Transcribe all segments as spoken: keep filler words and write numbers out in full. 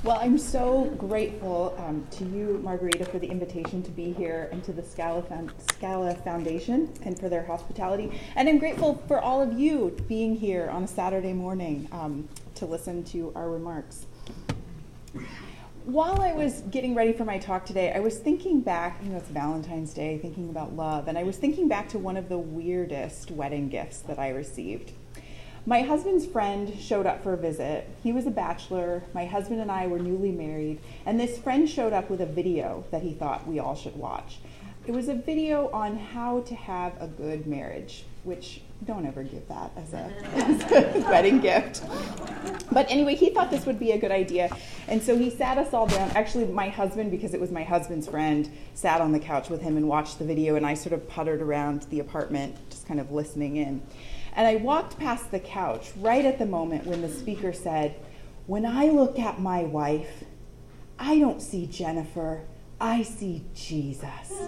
Well, I'm so grateful um, to you, Margarita, for the invitation to be here, and to the Scala, Found- Scala Foundation and for their hospitality. And I'm grateful for all of you being here on a Saturday morning um, to listen to our remarks. While I was getting ready for my talk today, I was thinking back, you know, it's Valentine's Day, thinking about love, and I was thinking back to one of the weirdest wedding gifts that I received. My husband's friend showed up for a visit. He was a bachelor. My husband and I were newly married, and this friend showed up with a video that he thought we all should watch. It was a video on how to have a good marriage, which don't ever give that as a, as a wedding gift. But anyway, he thought this would be a good idea, and so he sat us all down. Actually, my husband, because it was my husband's friend, sat on the couch with him and watched the video, and I sort of puttered around the apartment, just kind of listening in. And I walked past the couch right at the moment when the speaker said, "When I look at my wife, I don't see Jennifer, I see Jesus."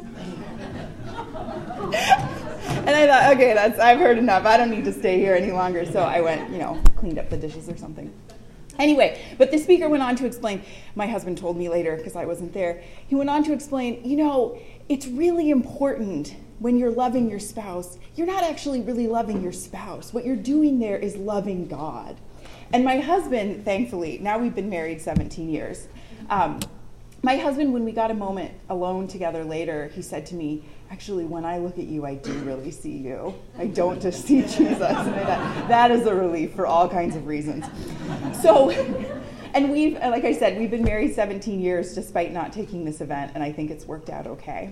And I thought, okay, that's I've heard enough. I don't need to stay here any longer. So I went, you know, cleaned up the dishes or something. Anyway, but the speaker went on to explain, my husband told me later because I wasn't there, he went on to explain, you know, it's really important when you're loving your spouse, you're not actually really loving your spouse. What you're doing there is loving God. And my husband, thankfully, now we've been married seventeen years. Um, my husband, when we got a moment alone together later, he said to me, actually, when I look at you, I do really see you. I don't just see Jesus. And I thought, that is a relief for all kinds of reasons. So, and we've, like I said, we've been married seventeen years despite not taking this event, and I think it's worked out okay.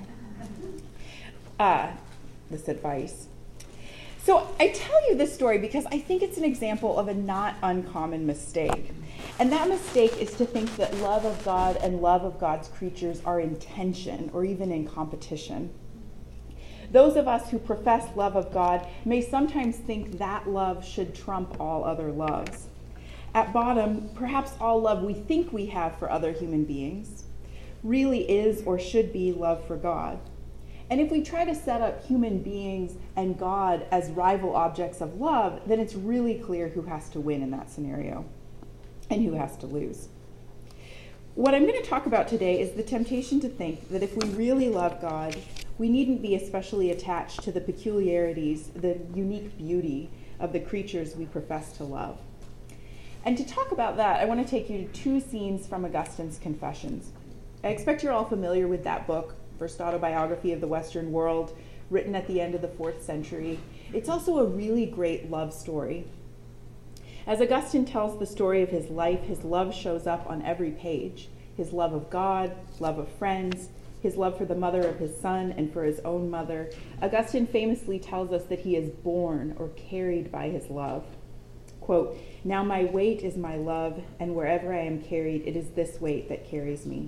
Uh, this advice. So I tell you this story because I think it's an example of a not uncommon mistake. And that mistake is to think that love of God and love of God's creatures are in tension or even in competition. Those of us who profess love of God may sometimes think that love should trump all other loves. At bottom, perhaps all love we think we have for other human beings really is or should be love for God. And if we try to set up human beings and God as rival objects of love, then it's really clear who has to win in that scenario and who has to lose. What I'm going to talk about today is the temptation to think that if we really love God, we needn't be especially attached to the peculiarities, the unique beauty of the creatures we profess to love. And to talk about that, I want to take you to two scenes from Augustine's Confessions. I expect you're all familiar with that book, First Autobiography of the Western World, written at the end of the fourth century. It's also a really great love story. As Augustine tells the story of his life, his love shows up on every page. His love of God, love of friends, his love for the mother of his son and for his own mother. Augustine famously tells us that he is borne or carried by his love. Quote, "Now my weight is my love, and wherever I am carried, it is this weight that carries me."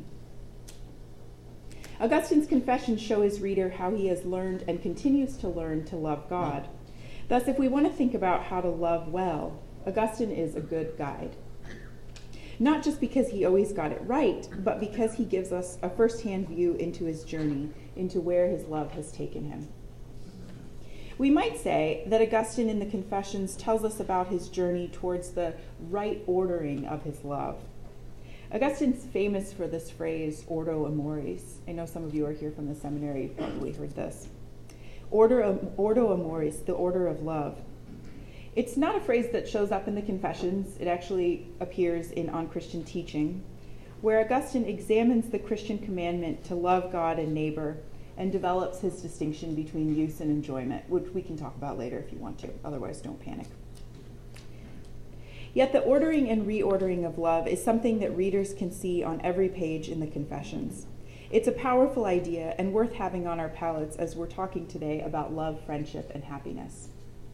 Augustine's Confessions show his reader how he has learned and continues to learn to love God. Thus, if we want to think about how to love well, Augustine is a good guide. Not just because he always got it right, but because he gives us a first-hand view into his journey, into where his love has taken him. We might say that Augustine in the Confessions tells us about his journey towards the right ordering of his love. Augustine's famous for this phrase, ordo amoris. I know some of you are here from the seminary, you've probably heard this. Order, ordo amoris, the order of love. It's not a phrase that shows up in the Confessions. It actually appears in On Christian Teaching, where Augustine examines the Christian commandment to love God and neighbor and develops his distinction between use and enjoyment, which we can talk about later if you want to, otherwise don't panic. Yet the ordering and reordering of love is something that readers can see on every page in the Confessions. It's a powerful idea and worth having on our palates as we're talking today about love, friendship, and happiness.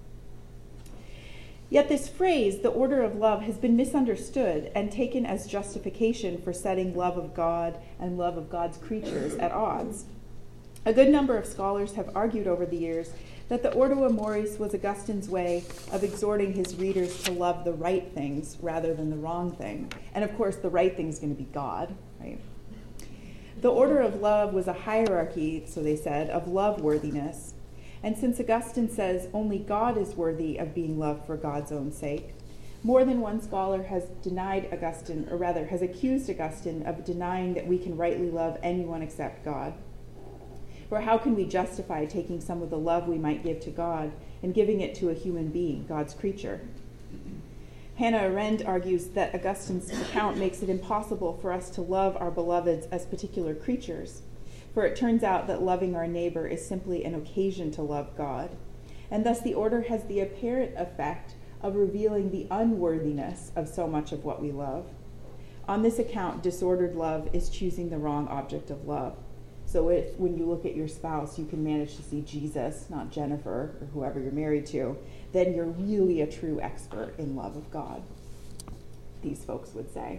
Yet this phrase, the order of love, has been misunderstood and taken as justification for setting love of God and love of God's creatures at odds. A good number of scholars have argued over the years that the Ordo Amoris was Augustine's way of exhorting his readers to love the right things rather than the wrong thing. And of course, the right thing is going to be God, right? The order of love was a hierarchy, so they said, of love worthiness. And since Augustine says only God is worthy of being loved for God's own sake, More than one scholar has denied Augustine, or rather has accused Augustine of denying that we can rightly love anyone except God. For how can we justify taking some of the love we might give to God and giving it to a human being, God's creature? Hannah Arendt argues that Augustine's account makes it impossible for us to love our beloveds as particular creatures, for it turns out that loving our neighbor is simply an occasion to love God, and thus the order has the apparent effect of revealing the unworthiness of so much of what we love. On this account, disordered love is choosing the wrong object of love. So if, when you look at your spouse, you can manage to see Jesus, not Jennifer or whoever you're married to, then you're really a true expert in love of God, these folks would say.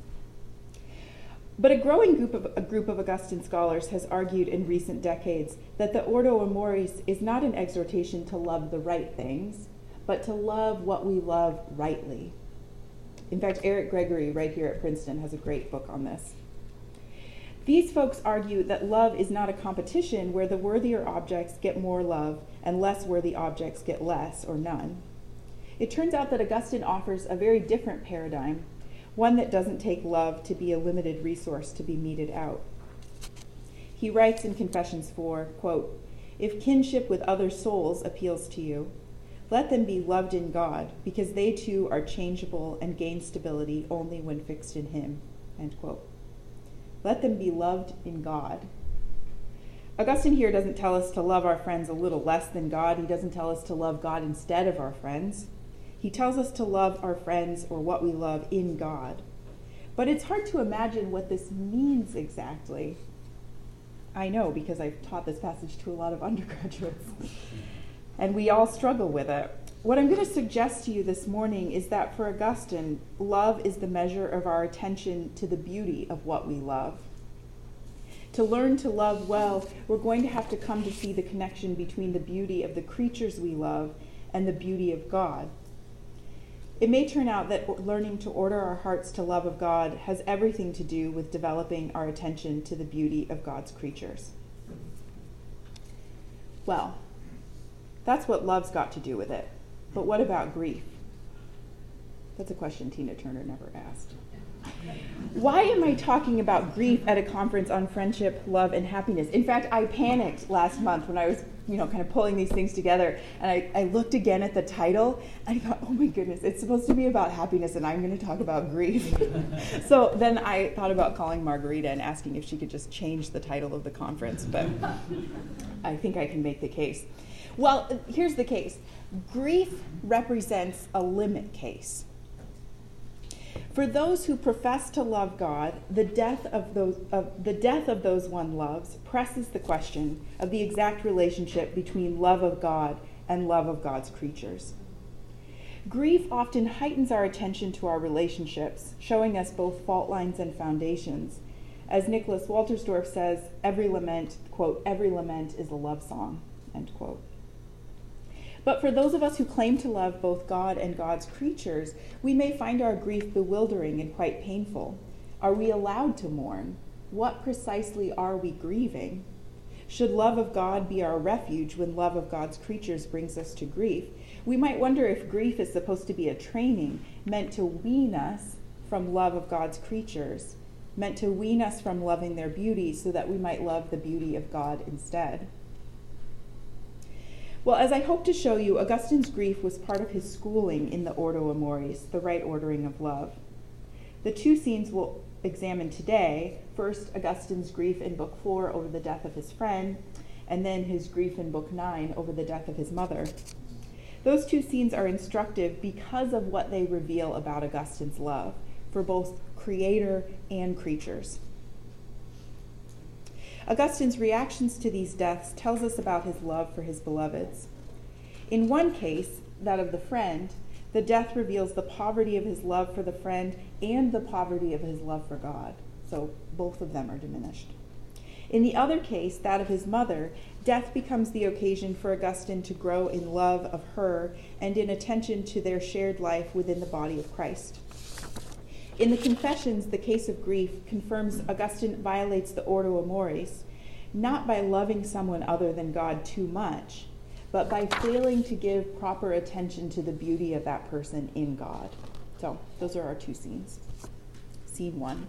But a growing group of, a group of Augustine scholars has argued in recent decades that the Ordo Amoris is not an exhortation to love the right things, but to love what we love rightly. In fact, Eric Gregory, right here at Princeton, has a great book on this. These folks argue that love is not a competition where the worthier objects get more love and less worthy objects get less or none. It turns out that Augustine offers a very different paradigm, one that doesn't take love to be a limited resource to be meted out. He writes in Confessions four, quote, "If kinship with other souls appeals to you, let them be loved in God, because they too are changeable and gain stability only when fixed in him," end quote. Let them be loved in God. Augustine here doesn't tell us to love our friends a little less than God. He doesn't tell us to love God instead of our friends. He tells us to love our friends or what we love in God. But it's hard to imagine what this means exactly. I know, because I've taught this passage to a lot of undergraduates. And we all struggle with it. What I'm going to suggest to you this morning is that for Augustine, love is the measure of our attention to the beauty of what we love. To learn to love well, we're going to have to come to see the connection between the beauty of the creatures we love and the beauty of God. It may turn out that learning to order our hearts to love of God has everything to do with developing our attention to the beauty of God's creatures. Well, that's what love's got to do with it. But what about grief? That's a question Tina Turner never asked. Why am I talking about grief at a conference on friendship, love, and happiness? In fact, I panicked last month when I was, you know, kind of pulling these things together, and I, I looked again at the title, and I thought, oh my goodness, it's supposed to be about happiness, and I'm going to talk about grief. So then I thought about calling Margarita and asking if she could just change the title of the conference, but I think I can make the case. Well, here's the case. Grief represents a limit case. For those who profess to love God, the death of those of the death of those one loves presses the question of the exact relationship between love of God and love of God's creatures. Grief often heightens our attention to our relationships, showing us both fault lines and foundations. As Nicholas Waltersdorf says, every lament, quote, every lament is a love song, end quote. But for those of us who claim to love both God and God's creatures, we may find our grief bewildering and quite painful. Are we allowed to mourn? What precisely are we grieving? Should love of God be our refuge when love of God's creatures brings us to grief? We might wonder if grief is supposed to be a training meant to wean us from love of God's creatures, meant to wean us from loving their beauty so that we might love the beauty of God instead. Well, as I hope to show you, Augustine's grief was part of his schooling in the Ordo Amoris, the right ordering of love. The two scenes we'll examine today, first Augustine's grief in Book four over the death of his friend, and then his grief in Book nine over the death of his mother. Those two scenes are instructive because of what they reveal about Augustine's love for both creator and creatures. Augustine's reactions to these deaths tells us about his love for his beloveds. In one case, that of the friend, the death reveals the poverty of his love for the friend and the poverty of his love for God. So both of them are diminished. In the other case, that of his mother, death becomes the occasion for Augustine to grow in love of her and in attention to their shared life within the body of Christ. In the Confessions, the case of grief confirms Augustine violates the Ordo Amoris, not by loving someone other than God too much, but by failing to give proper attention to the beauty of that person in God. So those are our two scenes. Scene one.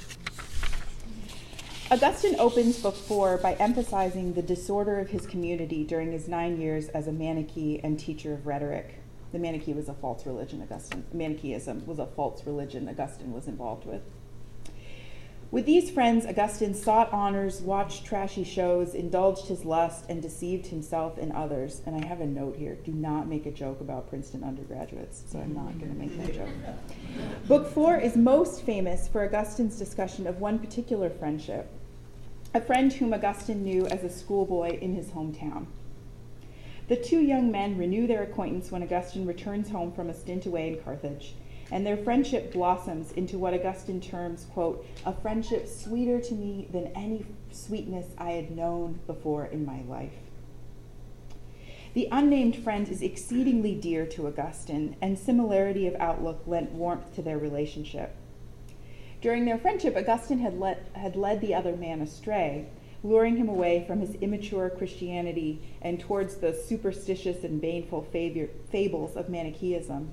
Augustine opens Book Four by emphasizing the disorder of his community during his nine years as a Manichae and teacher of rhetoric. The Manichae was a false religion, Augustine. Manichaeism was a false religion Augustine was involved with. With these friends, Augustine sought honors, watched trashy shows, indulged his lust, and deceived himself and others. And I have a note here. Do not make a joke about Princeton undergraduates, so I'm not going to make that joke. Book Four is most famous for Augustine's discussion of one particular friendship, a friend whom Augustine knew as a schoolboy in his hometown. The two young men renew their acquaintance when Augustine returns home from a stint away in Carthage, and their friendship blossoms into what Augustine terms, quote, a friendship sweeter to me than any sweetness I had known before in my life. The unnamed friend is exceedingly dear to Augustine, and similarity of outlook lent warmth to their relationship. During their friendship, Augustine had, let, had led the other man astray, luring him away from his immature Christianity and towards the superstitious and baneful fables of Manichaeism.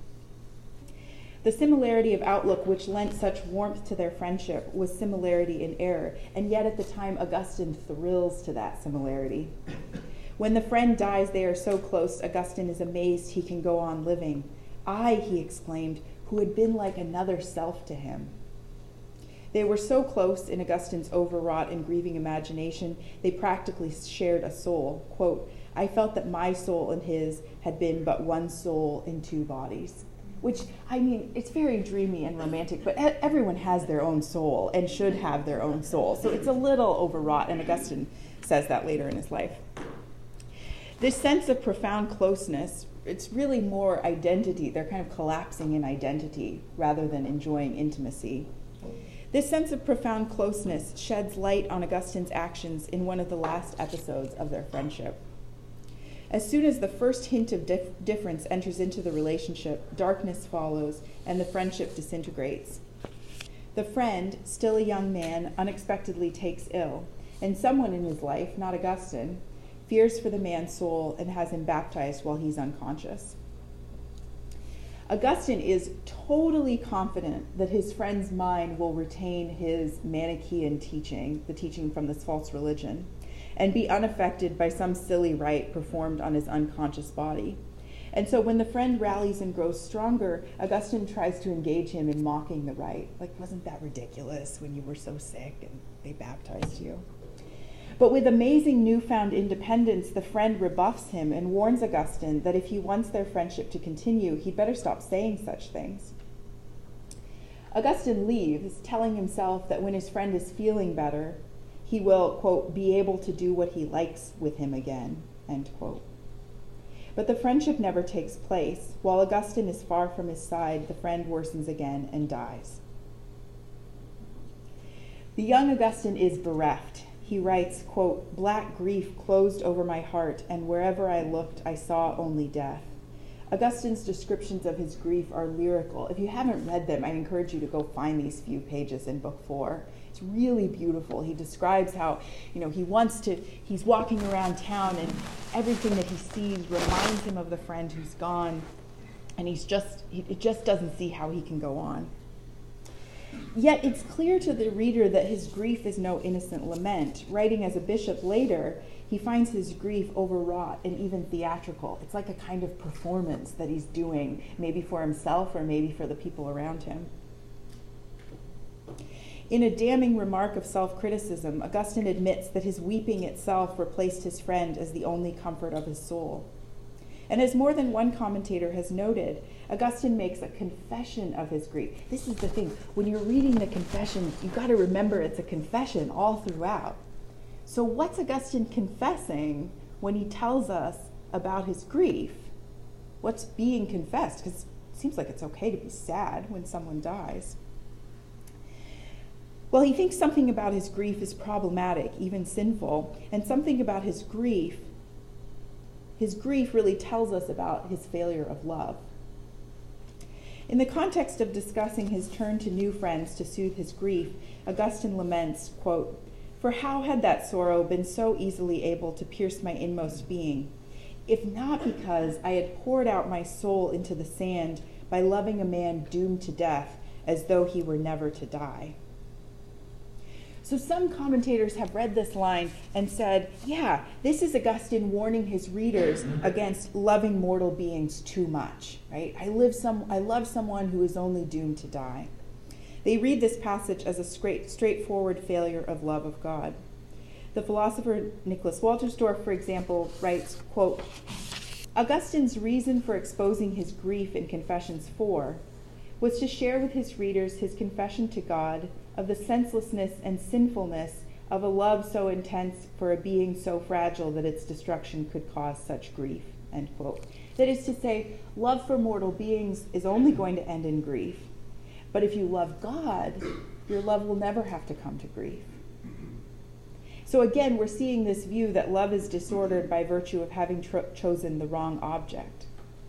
The similarity of outlook which lent such warmth to their friendship was similarity in error, and yet at the time Augustine thrills to that similarity. When the friend dies they are so close, Augustine is amazed he can go on living. I, he exclaimed, who had been like another self to him. They were so close in Augustine's overwrought and grieving imagination, they practically shared a soul. Quote, I felt that my soul and his had been but one soul in two bodies. Which, I mean, it's very dreamy and romantic, but everyone has their own soul and should have their own soul. So it's a little overwrought, and Augustine says that later in his life. This sense of profound closeness, it's really more identity. They're kind of collapsing in identity rather than enjoying intimacy. This sense of profound closeness sheds light on Augustine's actions in one of the last episodes of their friendship. As soon as the first hint of dif- difference enters into the relationship, darkness follows and the friendship disintegrates. The friend, still a young man, unexpectedly takes ill, and someone in his life, not Augustine, fears for the man's soul and has him baptized while he's unconscious. Augustine is totally confident that his friend's mind will retain his Manichaean teaching, the teaching from this false religion, and be unaffected by some silly rite performed on his unconscious body. And so when the friend rallies and grows stronger, Augustine tries to engage him in mocking the rite. Like, wasn't that ridiculous when you were so sick and they baptized you? But with amazing newfound independence, the friend rebuffs him and warns Augustine that if he wants their friendship to continue, he'd better stop saying such things. Augustine leaves, telling himself that when his friend is feeling better, he will, quote, be able to do what he likes with him again, end quote. But the friendship never takes place. While Augustine is far from his side, the friend worsens again and dies. The young Augustine is bereft. He writes, quote, black grief closed over my heart, and wherever I looked, I saw only death. Augustine's descriptions of his grief are lyrical. If you haven't read them, I encourage you to go find these few pages in Book Four. It's really beautiful. He describes how, you know, he wants to, he's walking around town and everything that he sees reminds him of the friend who's gone, and he's just, he it just doesn't see how he can go on. Yet it's clear to the reader that his grief is no innocent lament. Writing as a bishop later, he finds his grief overwrought and even theatrical. It's like a kind of performance that he's doing, maybe for himself or maybe for the people around him. In a damning remark of self-criticism, Augustine admits that his weeping itself replaced his friend as the only comfort of his soul. And as more than one commentator has noted, Augustine makes a confession of his grief. This is the thing, when you're reading the confession, you've got to remember it's a confession all throughout. So what's Augustine confessing when he tells us about his grief? What's being confessed? Because it seems like it's okay to be sad when someone dies. Well, he thinks something about his grief is problematic, even sinful, and something about his grief, his grief really tells us about his failure of love. In the context of discussing his turn to new friends to soothe his grief, Augustine laments, quote, "For how had that sorrow been so easily able to pierce my inmost being? if not because I had poured out my soul into the sand by loving a man doomed to death as though he were never to die. So some commentators have read this line and said, yeah, this is Augustine warning his readers against loving mortal beings too much, right? I live some, I love someone who is only doomed to die. They read this passage as a straight, straightforward failure of love of God. The philosopher Nicholas Walterstorff, for example, writes, quote, Augustine's reason for exposing his grief in Confessions four was to share with his readers his confession to God of the senselessness and sinfulness of a love so intense for a being so fragile that its destruction could cause such grief, end quote. That is to say, love for mortal beings is only going to end in grief. But if you love God, your love will never have to come to grief. So again, we're seeing this view that love is disordered by virtue of having tro- chosen the wrong object.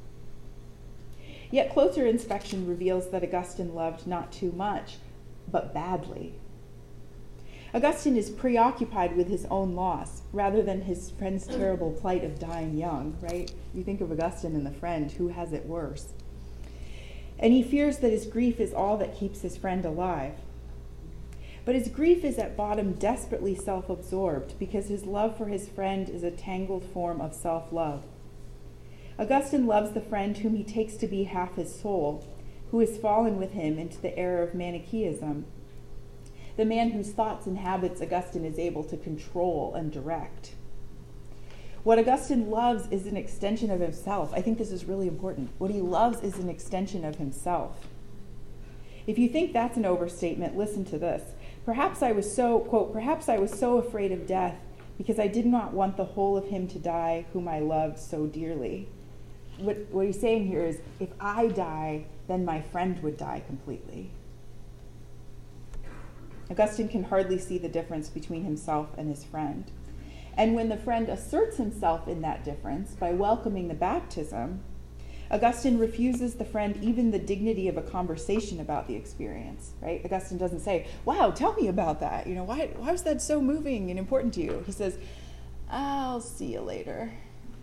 Yet closer inspection reveals that Augustine loved not too much, but badly. Augustine is preoccupied with his own loss rather than his friend's terrible plight of dying young, right? You think of Augustine and the friend, who has it worse? And he fears that his grief is all that keeps his friend alive. But his grief is at bottom desperately self-absorbed because his love for his friend is a tangled form of self-love. Augustine loves the friend whom he takes to be half his soul, who has fallen with him into the error of Manichaeism, the man whose thoughts and habits Augustine is able to control and direct. What Augustine loves is an extension of himself. I think this is really important. What he loves is an extension of himself. If you think that's an overstatement, listen to this. Perhaps I was so, quote, perhaps I was so afraid of death because I did not want the whole of him to die whom I loved so dearly. What, what he's saying here is, if I die, then my friend would die completely. Augustine can hardly see the difference between himself and his friend. And when the friend asserts himself in that difference by welcoming the baptism, Augustine refuses the friend even the dignity of a conversation about the experience, right? Augustine doesn't say, wow, tell me about that. You know, why, why was that so moving and important to you? He says, I'll see you later.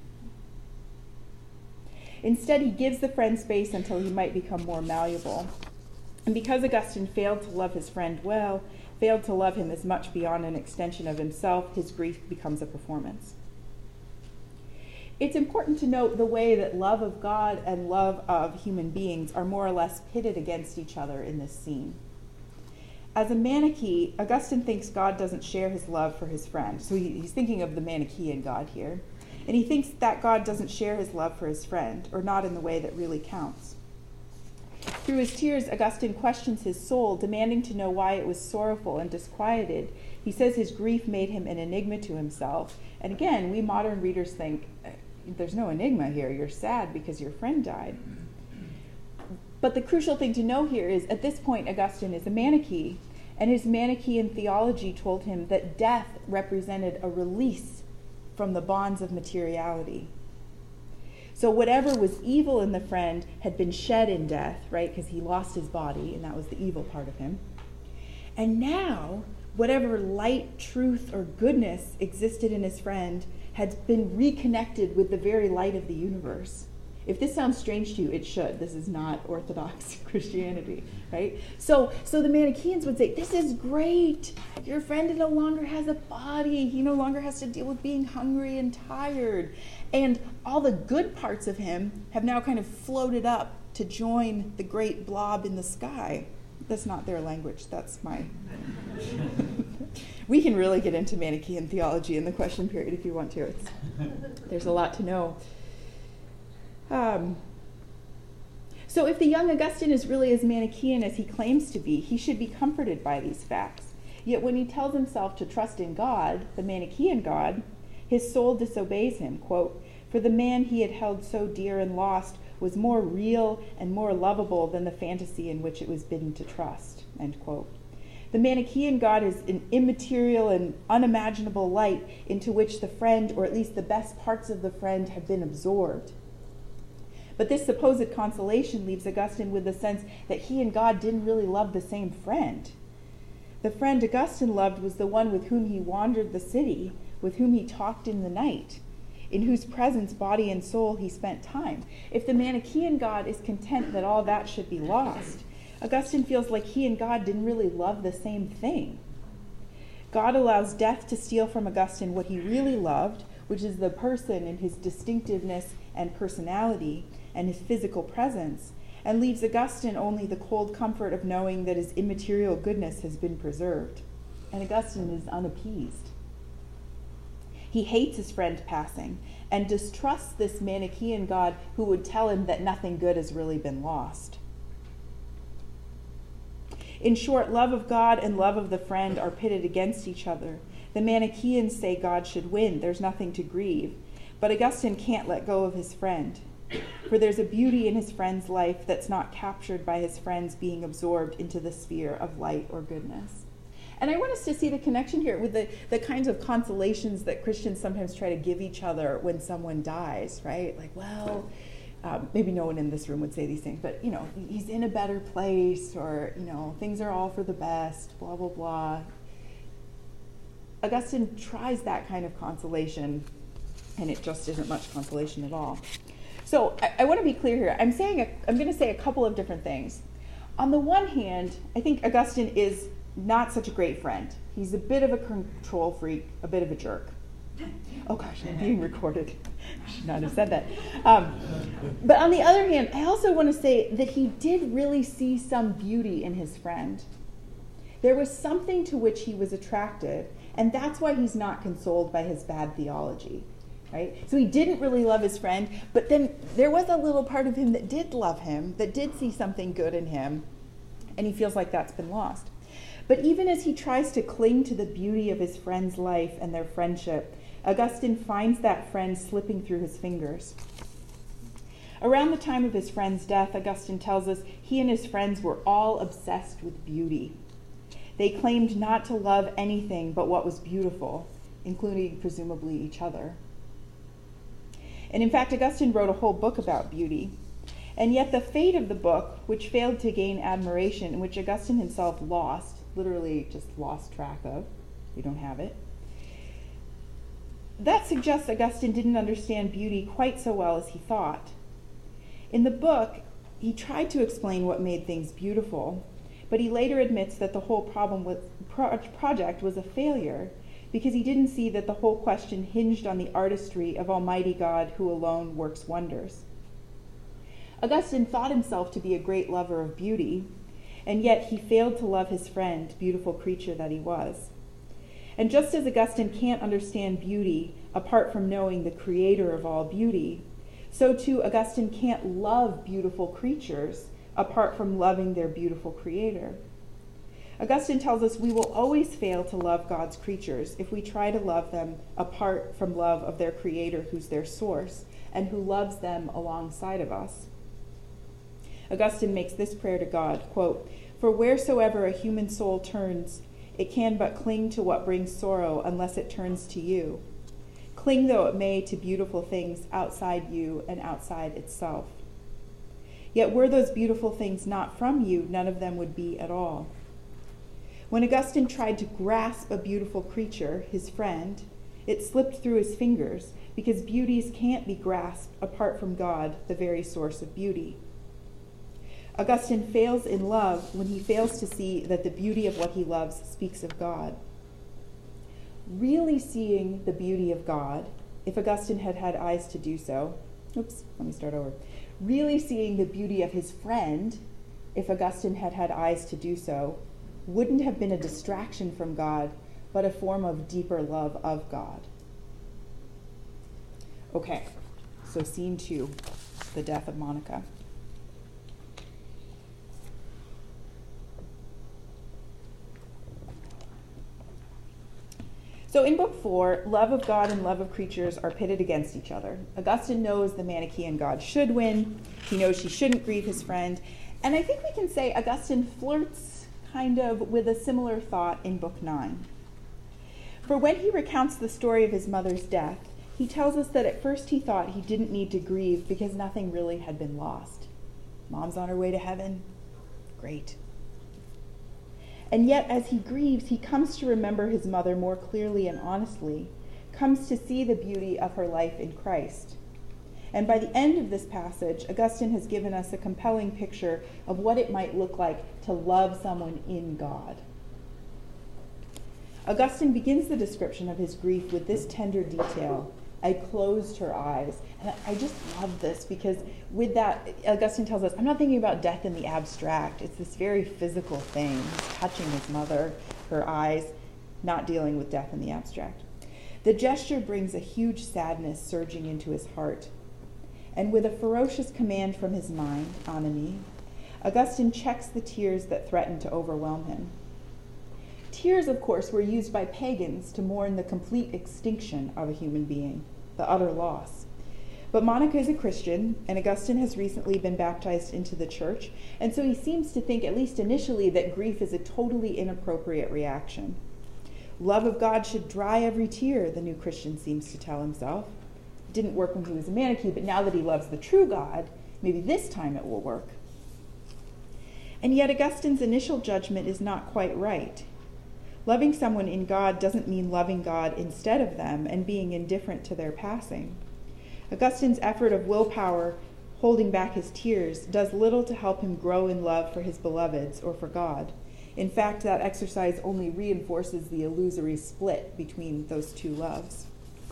Instead, he gives the friend space until he might become more malleable. And because Augustine failed to love his friend well, failed to love him as much beyond an extension of himself, his grief becomes a performance. It's important to note the way that love of God and love of human beings are more or less pitted against each other in this scene. As a Manichae, Augustine thinks God doesn't share his love for his friend. So he, he's thinking of the Manichaean God here. And he thinks that God doesn't share his love for his friend, or not in the way that really counts. Through his tears, Augustine questions his soul, demanding to know why it was sorrowful and disquieted. He says his grief made him an enigma to himself. And again, we modern readers think, there's no enigma here. You're sad because your friend died. But the crucial thing to know here is, at this point, Augustine is a Manichae, and his Manichaean theology told him that death represented a release from the bonds of materiality. So whatever was evil in the friend had been shed in death, right? Because he lost his body, and that was the evil part of him. And now, whatever light, truth, or goodness existed in his friend had been reconnected with the very light of the universe. If this sounds strange to you, it should. This is not Orthodox Christianity, right? So, so the Manichaeans would say, this is great. Your friend no longer has a body. He no longer has to deal with being hungry and tired. And all the good parts of him have now kind of floated up to join the great blob in the sky. That's not their language. That's my... We can really get into Manichaean theology in the question period if you want to. It's, there's a lot to know. Um, so if the young Augustine is really as Manichaean as he claims to be, he should be comforted by these facts. Yet when he tells himself to trust in God, the Manichaean God, his soul disobeys him, quote, for the man he had held so dear and lost was more real and more lovable than the fantasy in which it was bidden to trust, end quote. The Manichaean God is an immaterial and unimaginable light into which the friend, or at least the best parts of the friend, have been absorbed. But this supposed consolation leaves Augustine with the sense that he and God didn't really love the same friend. The friend Augustine loved was the one with whom he wandered the city, with whom he talked in the night. in whose presence, body and soul, he spent time. If the Manichaean God is content that all that should be lost, Augustine feels like he and God didn't really love the same thing. God allows death to steal from Augustine what he really loved, which is the person and his distinctiveness and personality and his physical presence, and leaves Augustine only the cold comfort of knowing that his immaterial goodness has been preserved. And Augustine is unappeased. He hates his friend passing and distrusts this Manichaean God who would tell him that nothing good has really been lost. In short, love of God and love of the friend are pitted against each other. The Manichaeans say God should win, there's nothing to grieve. But Augustine can't let go of his friend, for there's a beauty in his friend's life that's not captured by his friends being absorbed into the sphere of light or goodness. And I want us to see the connection here with the, the kinds of consolations that Christians sometimes try to give each other when someone dies, right? Like, well, um, maybe no one in this room would say these things, but, you know, he's in a better place, or, you know, things are all for the best, blah, blah, blah. Augustine tries that kind of consolation, and it just isn't much consolation at all. So I, I want to be clear here. I'm saying a, I'm going to say a couple of different things. On the one hand, I think Augustine is not such a great friend. He's a bit of a control freak, a bit of a jerk. Oh gosh, I'm being recorded. I should not have said that. Um, but on the other hand, I also want to say that he did really see some beauty in his friend. There was something to which he was attracted, and that's why he's not consoled by his bad theology, right? So he didn't really love his friend, but then there was a little part of him that did love him, that did see something good in him, and he feels like that's been lost. But even as he tries to cling to the beauty of his friend's life and their friendship, Augustine finds that friend slipping through his fingers. Around the time of his friend's death, Augustine tells us he and his friends were all obsessed with beauty. They claimed not to love anything but what was beautiful, including presumably each other. And in fact, Augustine wrote a whole book about beauty. And yet the fate of the book, which failed to gain admiration, and which Augustine himself lost, literally just lost track of, we don't have it, that suggests Augustine didn't understand beauty quite so well as he thought. In the book, he tried to explain what made things beautiful, but he later admits that the whole problem with pro- project was a failure because he didn't see that the whole question hinged on the artistry of Almighty God who alone works wonders. Augustine thought himself to be a great lover of beauty, and yet he failed to love his friend, beautiful creature that he was. And just as Augustine can't understand beauty apart from knowing the creator of all beauty, so too Augustine can't love beautiful creatures apart from loving their beautiful creator. Augustine tells us we will always fail to love God's creatures if we try to love them apart from love of their creator, who's their source, and who loves them alongside of us. Augustine makes this prayer to God, quote, "For wheresoever a human soul turns, it can but cling to what brings sorrow unless it turns to you. Cling though it may to beautiful things outside you and outside itself. Yet were those beautiful things not from you, none of them would be at all." When Augustine tried to grasp a beautiful creature, his friend, it slipped through his fingers because beauties can't be grasped apart from God, the very source of beauty. Augustine fails in love when he fails to see that the beauty of what he loves speaks of God. Really seeing the beauty of God, if Augustine had had eyes to do so, oops, let me start over. Really seeing the beauty of his friend, if Augustine had had eyes to do so, wouldn't have been a distraction from God, but a form of deeper love of God. Okay, so scene two, the death of Monica. So in book four, love of God and love of creatures are pitted against each other. Augustine knows the Manichaean God should win. He knows he shouldn't grieve his friend. And I think we can say Augustine flirts kind of with a similar thought in book nine. For when he recounts the story of his mother's death, he tells us that at first he thought he didn't need to grieve because nothing really had been lost. Mom's on her way to heaven. Great. And yet, as he grieves, he comes to remember his mother more clearly and honestly, comes to see the beauty of her life in Christ. And by the end of this passage, Augustine has given us a compelling picture of what it might look like to love someone in God. Augustine begins the description of his grief with this tender detail: I closed her eyes. And I just love this because with that, Augustine tells us, I'm not thinking about death in the abstract. It's this very physical thing. He's touching his mother, her eyes, not dealing with death in the abstract. The gesture brings a huge sadness surging into his heart. And with a ferocious command from his mind, enemy, Augustine checks the tears that threaten to overwhelm him. Tears, of course, were used by pagans to mourn the complete extinction of a human being, the utter loss. But Monica is a Christian, and Augustine has recently been baptized into the church, and so he seems to think, at least initially, that grief is a totally inappropriate reaction. Love of God should dry every tear, the new Christian seems to tell himself. It didn't work when he was a Manichae, but now that he loves the true God, maybe this time it will work. And yet Augustine's initial judgment is not quite right. Loving someone in God doesn't mean loving God instead of them and being indifferent to their passing. Augustine's effort of willpower, holding back his tears, does little to help him grow in love for his beloveds or for God. In fact, that exercise only reinforces the illusory split between those two loves.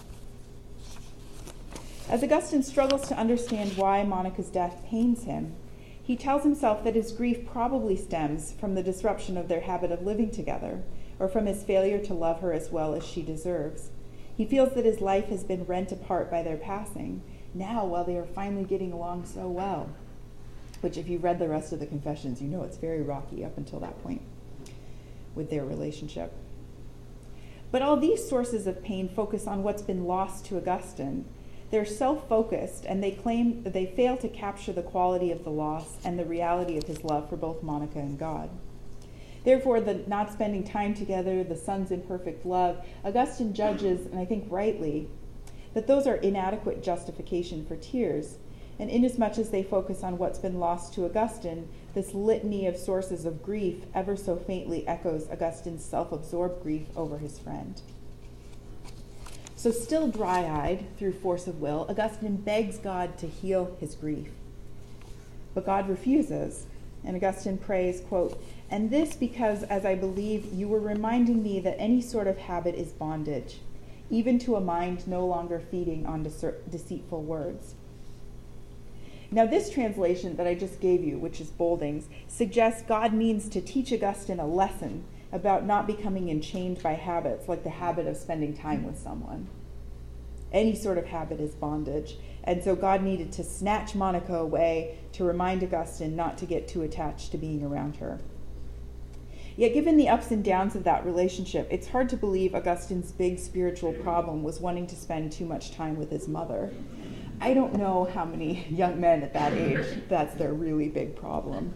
As Augustine struggles to understand why Monica's death pains him, he tells himself that his grief probably stems from the disruption of their habit of living together, or from his failure to love her as well as she deserves. He feels that his life has been rent apart by their passing, now while they are finally getting along so well. Which, if you've read the rest of the Confessions, you know it's very rocky up until that point with their relationship. But all these sources of pain focus on what's been lost to Augustine. They're self-focused, and they claim that they fail to capture the quality of the loss and the reality of his love for both Monica and God. Therefore, the not spending time together, the son's imperfect love, Augustine judges, and I think rightly, that those are inadequate justification for tears. And inasmuch as they focus on what's been lost to Augustine, this litany of sources of grief ever so faintly echoes Augustine's self-absorbed grief over his friend. So still dry-eyed through force of will, Augustine begs God to heal his grief. But God refuses, and Augustine prays, quote, "And this because, as I believe, you were reminding me that any sort of habit is bondage, even to a mind no longer feeding on deceitful words." Now this translation that I just gave you, which is Bolding's, suggests God means to teach Augustine a lesson about not becoming enchained by habits like the habit of spending time with someone. Any sort of habit is bondage, and so God needed to snatch Monica away to remind Augustine not to get too attached to being around her. Yet given the ups and downs of that relationship, it's hard to believe Augustine's big spiritual problem was wanting to spend too much time with his mother. I don't know how many young men at that age that's their really big problem.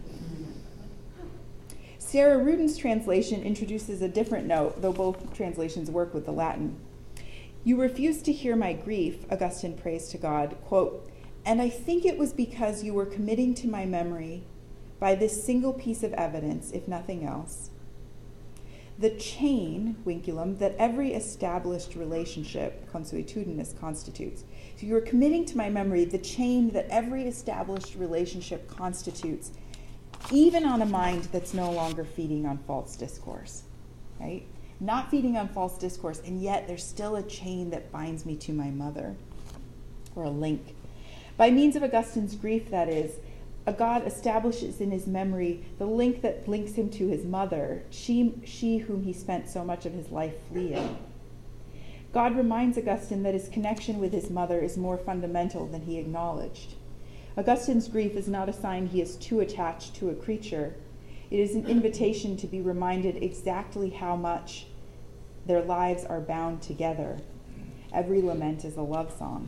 Sarah Rudin's translation introduces a different note, though both translations work with the Latin. "You refused to hear my grief," Augustine prays to God, quote, "and I think it was because you were committing to my memory, by this single piece of evidence, if nothing else, the chain, vinculum, that every established relationship, consuetudinous, constitutes." So you were committing to my memory the chain that every established relationship constitutes, even on a mind that's no longer feeding on false discourse, right? Not feeding on false discourse, and yet there's still a chain that binds me to my mother, or a link. By means of Augustine's grief, that is, a God establishes in his memory the link that links him to his mother, she, she whom he spent so much of his life fleeing. God reminds Augustine that his connection with his mother is more fundamental than he acknowledged. Augustine's grief is not a sign he is too attached to a creature. It is an invitation to be reminded exactly how much their lives are bound together. Every lament is a love song.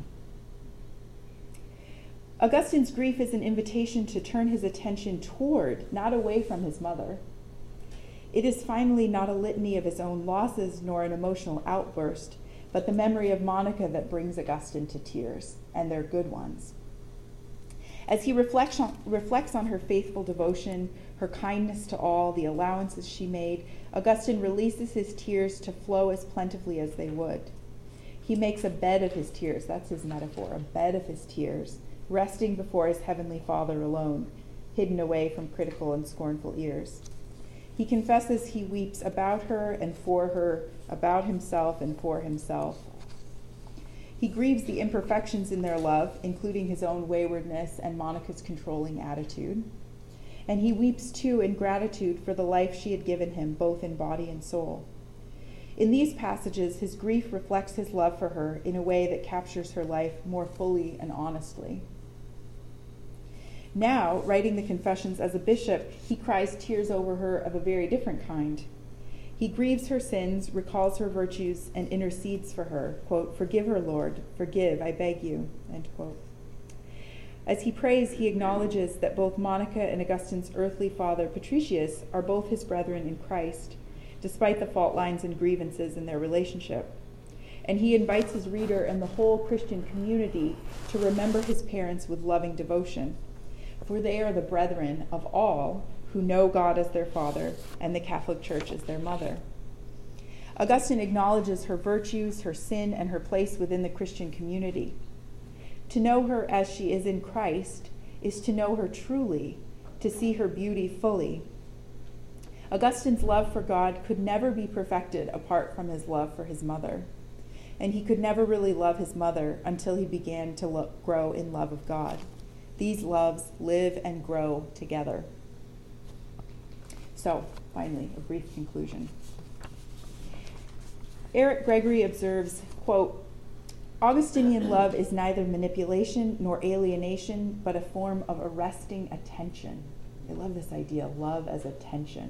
Augustine's grief is an invitation to turn his attention toward, not away from his mother. It is finally not a litany of his own losses nor an emotional outburst, but the memory of Monica that brings Augustine to tears, and they're good ones. As he reflects on, reflects on her faithful devotion, her kindness to all, the allowances she made, Augustine releases his tears to flow as plentifully as they would. He makes a bed of his tears. That's his metaphor, a bed of his tears, resting before his heavenly Father alone, hidden away from critical and scornful ears. He confesses he weeps about her and for her, about himself and for himself. He grieves the imperfections in their love, including his own waywardness and Monica's controlling attitude. And he weeps too in gratitude for the life she had given him, both in body and soul. In these passages, his grief reflects his love for her in a way that captures her life more fully and honestly. Now, writing the Confessions as a bishop, he cries tears over her of a very different kind. He grieves her sins, recalls her virtues, and intercedes for her. Quote, "Forgive her, Lord, forgive, I beg you," end quote. As he prays, he acknowledges that both Monica and Augustine's earthly father, Patricius, are both his brethren in Christ, despite the fault lines and grievances in their relationship. And he invites his reader and the whole Christian community to remember his parents with loving devotion, for they are the brethren of all who know God as their Father and the Catholic Church as their mother. Augustine acknowledges her virtues, her sin, and her place within the Christian community. To know her as she is in Christ is to know her truly, to see her beauty fully. Augustine's love for God could never be perfected apart from his love for his mother, and he could never really love his mother until he began to lo- grow in love of God. These loves live and grow together. So, finally, a brief conclusion. Eric Gregory observes, quote, "Augustinian love is neither manipulation nor alienation, but a form of arresting attention." I love this idea, love as attention.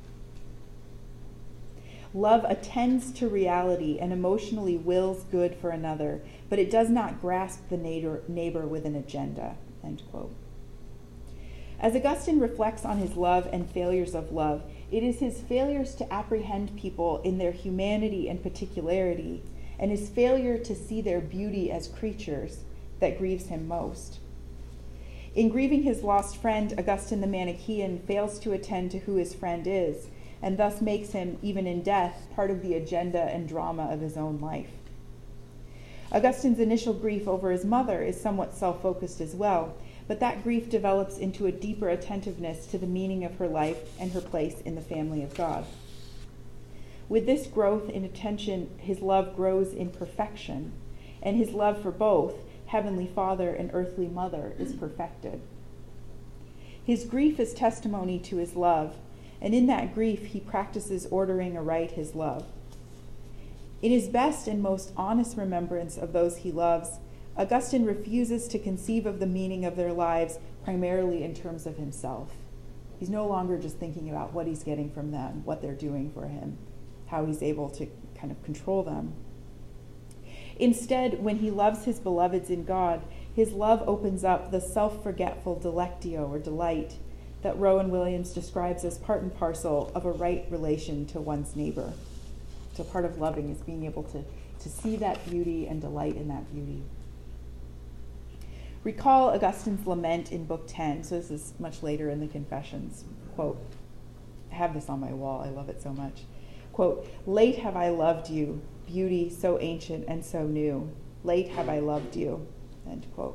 Love attends to reality and emotionally wills good for another, but it does not grasp the neighbor, neighbor with an agenda, end quote. As Augustine reflects on his love and failures of love, it is his failures to apprehend people in their humanity and particularity, and his failure to see their beauty as creatures, that grieves him most. In grieving his lost friend, Augustine the Manichaean fails to attend to who his friend is, and thus makes him, even in death, part of the agenda and drama of his own life. Augustine's initial grief over his mother is somewhat self-focused as well, but that grief develops into a deeper attentiveness to the meaning of her life and her place in the family of God. With this growth in attention, his love grows in perfection, and his love for both, Heavenly Father and earthly mother, is perfected. His grief is testimony to his love, and in that grief he practices ordering aright his love. In his best and most honest remembrance of those he loves, Augustine refuses to conceive of the meaning of their lives primarily in terms of himself. He's no longer just thinking about what he's getting from them, what they're doing for him, how he's able to kind of control them. Instead, when he loves his beloveds in God, his love opens up the self-forgetful delectio, or delight, that Rowan Williams describes as part and parcel of a right relation to one's neighbor. So part of loving is being able to, to see that beauty and delight in that beauty. Recall Augustine's lament in Book ten, so this is much later in the Confessions. Quote, I have this on my wall, I love it so much. Quote, "Late have I loved you, beauty so ancient and so new. Late have I loved you," end quote.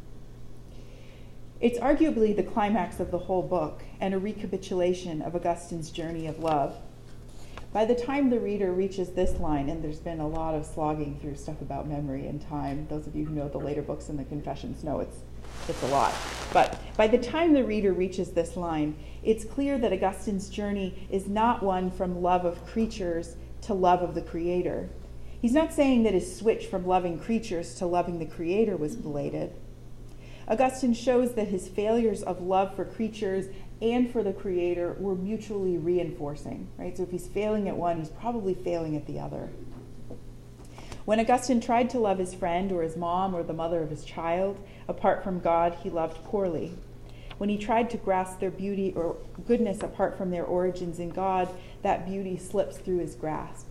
It's arguably the climax of the whole book and a recapitulation of Augustine's journey of love. By the time the reader reaches this line, and there's been a lot of slogging through stuff about memory and time, those of you who know the later books in the Confessions know it's, it's a lot. But by the time the reader reaches this line, it's clear that Augustine's journey is not one from love of creatures to love of the Creator. He's not saying that his switch from loving creatures to loving the Creator was belated. Augustine shows that his failures of love for creatures and for the Creator were mutually reinforcing, right? So if he's failing at one, he's probably failing at the other. When Augustine tried to love his friend or his mom or the mother of his child, apart from God, he loved poorly. When he tried to grasp their beauty or goodness apart from their origins in God, that beauty slips through his grasp.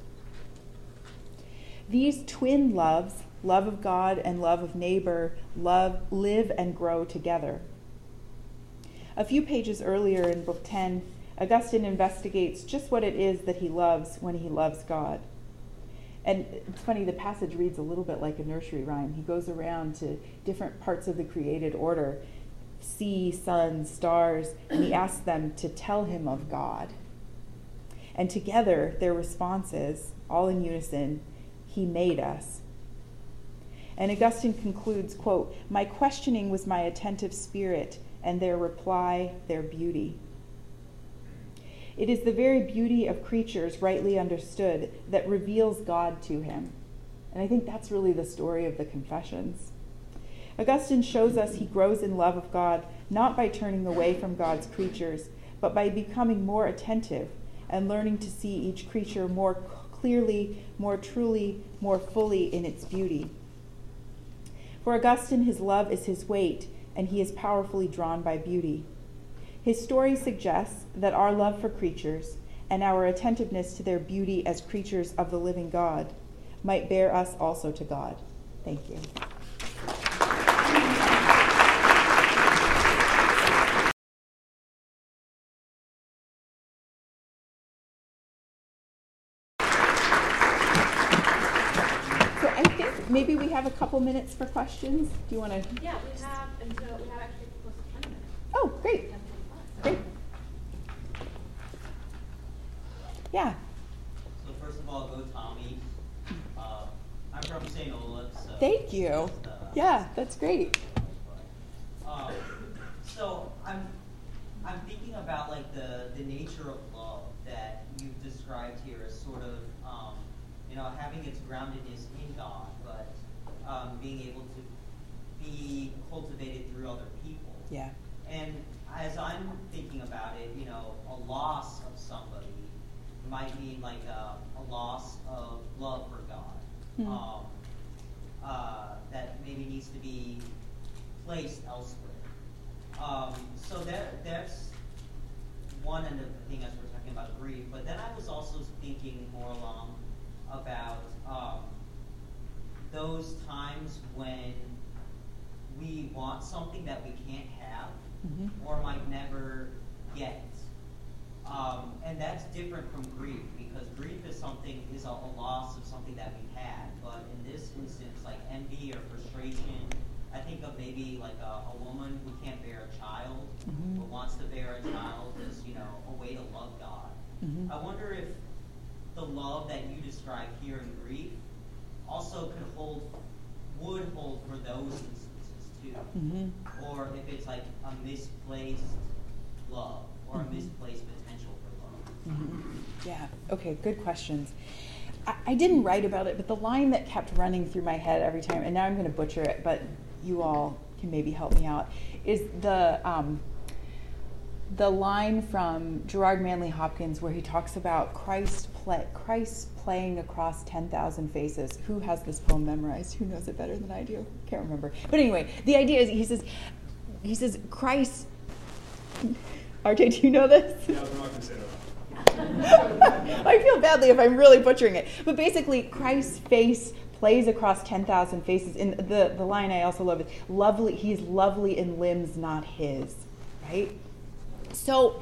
These twin loves, love of God and love of neighbor, love, live and grow together. A few pages earlier in Book ten, Augustine investigates just what it is that he loves when he loves God. And it's funny, the passage reads a little bit like a nursery rhyme. He goes around to different parts of the created order, sea, sun, stars, and he asks them to tell him of God. And together, their response is, all in unison, he made us. And Augustine concludes, quote, my questioning was my attentive spirit, and their reply, their beauty. It is the very beauty of creatures, rightly understood, that reveals God to him. And I think that's really the story of the Confessions. Augustine shows us he grows in love of God, not by turning away from God's creatures, but by becoming more attentive and learning to see each creature more clearly, more truly, more fully in its beauty. For Augustine, his love is his weight, and he is powerfully drawn by beauty. His story suggests that our love for creatures and our attentiveness to their beauty as creatures of the living God might bear us also to God. Thank you. So I think maybe we have a couple minutes for questions. Do you want to? Yeah, we have until we have actually close to twenty minutes. Oh, great. Great. Yeah. So first of all, go Tommy. Uh, I'm from Saint Olaf. So Thank you. Just, uh, Yeah, that's great. Um, so I'm I'm thinking about like the the nature of love that you've described here as sort of um, you know having its groundedness in God, but um, being able to be cultivated through other people. Yeah. And as I'm thinking about it, you know, a loss of somebody might mean like a, a loss of love for God, Hmm. um, uh, that maybe needs to be placed elsewhere. Um, so that that's one end of the thing as we're talking about grief. But then I was also thinking more along about um, those times when we want something that we can't have Mhm. or might never get. Um, and that's different from grief, because grief is something, is a, a loss of something that we've had. But in this instance, like envy or frustration, I think of maybe like a, a woman who can't bear a child, Mhm. but wants to bear a child as, you know, a way to love God. Mhm. I wonder if the love that you describe here in grief also could hold, would hold for those instances too. Mhm. Or if it's like a misplaced love or Mhm. a misplaced potential for love. Mhm. Yeah. Okay. Good questions. I, I didn't write about it, but the line that kept running through my head every time, and now I'm going to butcher it, but you all can maybe help me out, is the um, the line from Gerard Manley Hopkins where he talks about Christ play, Christ playing across ten thousand faces. Who has this poem memorized? Who knows it better than I do? Can't remember. But anyway, the idea is he says, he says Christ. R J, do you know this? Yeah, we're not going to say that. I feel badly if I'm really butchering it. But basically, Christ's face plays across ten thousand faces. And the, the line I also love is, lovely, he's lovely in limbs not his, right? So,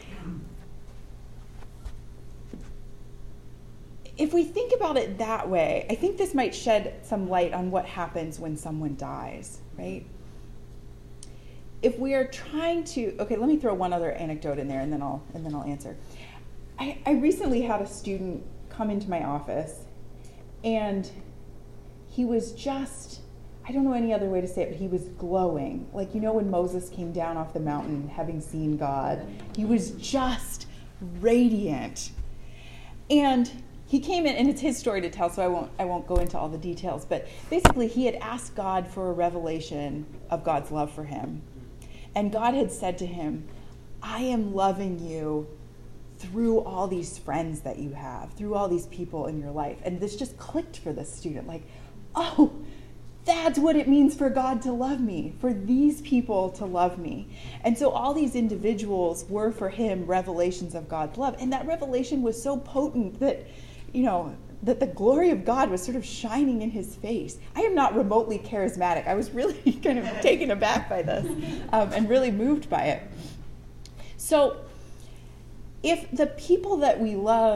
if we think about it that way, I think this might shed some light on what happens when someone dies, right? If we are trying to, okay, let me throw one other anecdote in there, and then I'll and then I'll answer. I, I recently had a student come into my office, and he was just, I don't know any other way to say it, but he was glowing. Like, you know when Moses came down off the mountain having seen God? He was just radiant. And he came in, and it's his story to tell, so I won't I won't go into all the details, but basically he had asked God for a revelation of God's love for him. And God had said to him, I am loving you through all these friends that you have, through all these people in your life. And this just clicked for this student, like, oh, that's what it means for God to love me, for these people to love me. And so all these individuals were for him revelations of God's love. And that revelation was so potent that, you know, that the glory of God was sort of shining in his face. I am not remotely charismatic. I was really kind of taken aback by this um, and really moved by it. So if the people that we love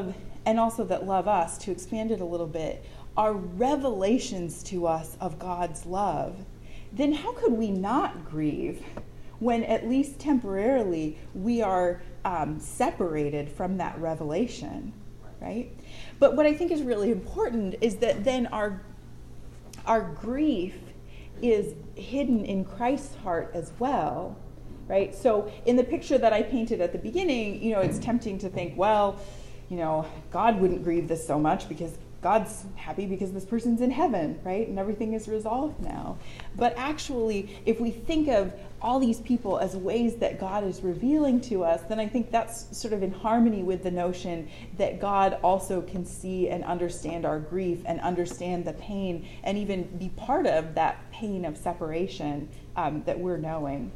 and also that love us, to expand it a little bit, are revelations to us of God's love, then how could we not grieve when, at least temporarily, we are um, separated from that revelation, right? But what I think is really important is that then our our grief is hidden in Christ's heart as well, right? So in the picture that I painted at the beginning, you know, it's tempting to think, well, you know, God wouldn't grieve this so much because God's happy because this person's in heaven, right? And everything is resolved now. But actually, if we think of all these people as ways that God is revealing to us, then I think that's sort of in harmony with the notion that God also can see and understand our grief and understand the pain and even be part of that pain of separation um, that we're knowing.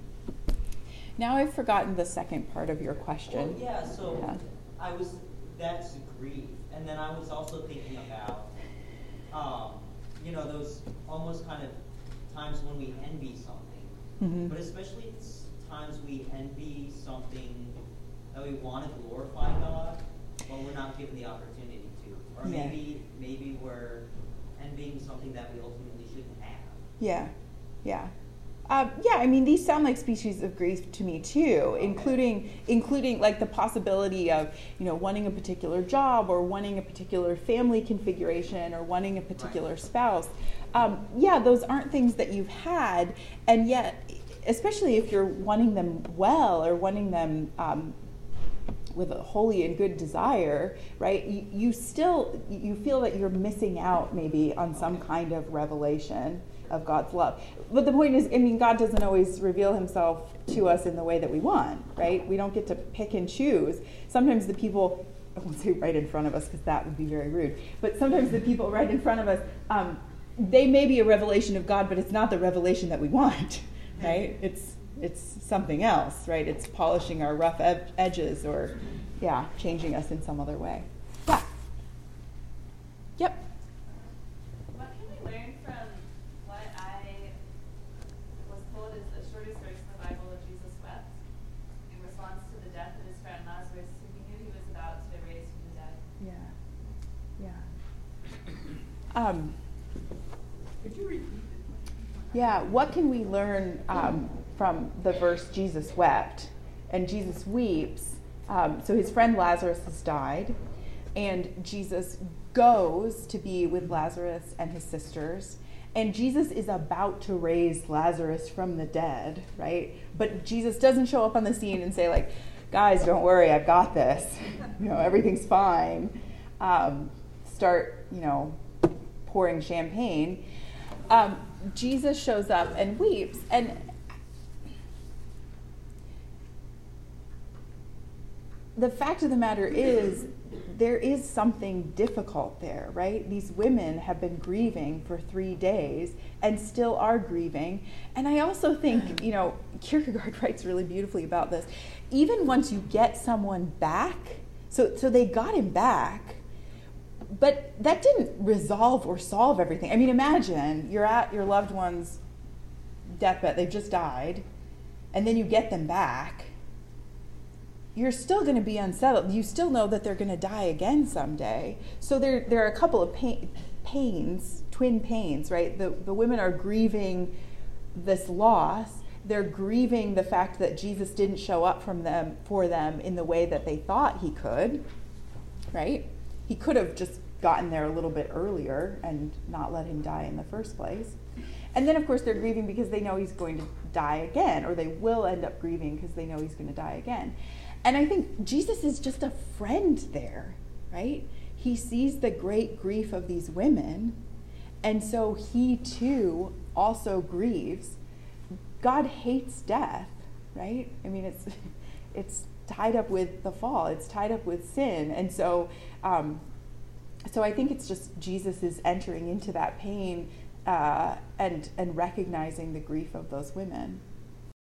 Now I've forgotten the second part of your question. Well, yeah, so Yeah. I was, that's grief. And then I was also thinking about, um, you know, those almost kind of times when we envy something. Mm-hmm. But especially s- times we envy something that we want to glorify God, but we're not given the opportunity to. Or Yeah. maybe maybe we're envying something that we ultimately shouldn't have. Yeah, yeah. Uh, yeah, I mean, these sound like species of grief to me too, Okay. including including like the possibility of, you know, wanting a particular job or wanting a particular family configuration or wanting a particular Right. spouse. Um, yeah, those aren't things that you've had, and yet, especially if you're wanting them well or wanting them um, with a holy and good desire, right? You, you still you feel that you're missing out maybe on some kind of revelation of God's love. But the point is, I mean, God doesn't always reveal himself to us in the way that we want, right? We don't get to pick and choose. Sometimes the people, I won't say right in front of us because that would be very rude, but sometimes the people right in front of us, um, they may be a revelation of God, but it's not the revelation that we want, right? It's it's something else, right? It's polishing our rough ed- edges or, yeah, changing us in some other way. Yeah. Yep. What can we learn from what I was told is the shortest verse in the Bible of Jesus wept in response to the death of his friend Lazarus, who he knew he was about to raise from the dead? Yeah. Yeah. Um, Could you repeat it? yeah, what can we learn um, from the verse Jesus wept? And Jesus weeps. Um, so his friend Lazarus has died, and Jesus goes to be with Lazarus and his sisters. And Jesus is about to raise Lazarus from the dead, right? But Jesus doesn't show up on the scene and say, like, guys, don't worry, I've got this. You know, everything's fine. Um, start, you know, pouring champagne. Um, Jesus shows up and weeps. And the fact of the matter is, there is something difficult there, right? These women have been grieving for three days and still are grieving. And I also think, you know, Kierkegaard writes really beautifully about this. Even once you get someone back, so, so they got him back, but that didn't resolve or solve everything. I mean, imagine you're at your loved one's deathbed, they've just died, and then you get them back. You're still going to be unsettled. You still know that they're going to die again someday. So there, there are a couple of pain, pains, twin pains, right? The, the women are grieving this loss. They're grieving the fact that Jesus didn't show up from them for them in the way that they thought he could, right? He could have just gotten there a little bit earlier and not let him die in the first place. And then, of course, they're grieving because they know he's going to die again, or they will end up grieving because they know he's going to die again. And I think Jesus is just a friend there, right? He sees the great grief of these women, and so he too also grieves. God hates death, right? I mean, it's it's tied up with the fall. It's tied up with sin, and so um, so I think it's just Jesus is entering into that pain uh, and and recognizing the grief of those women.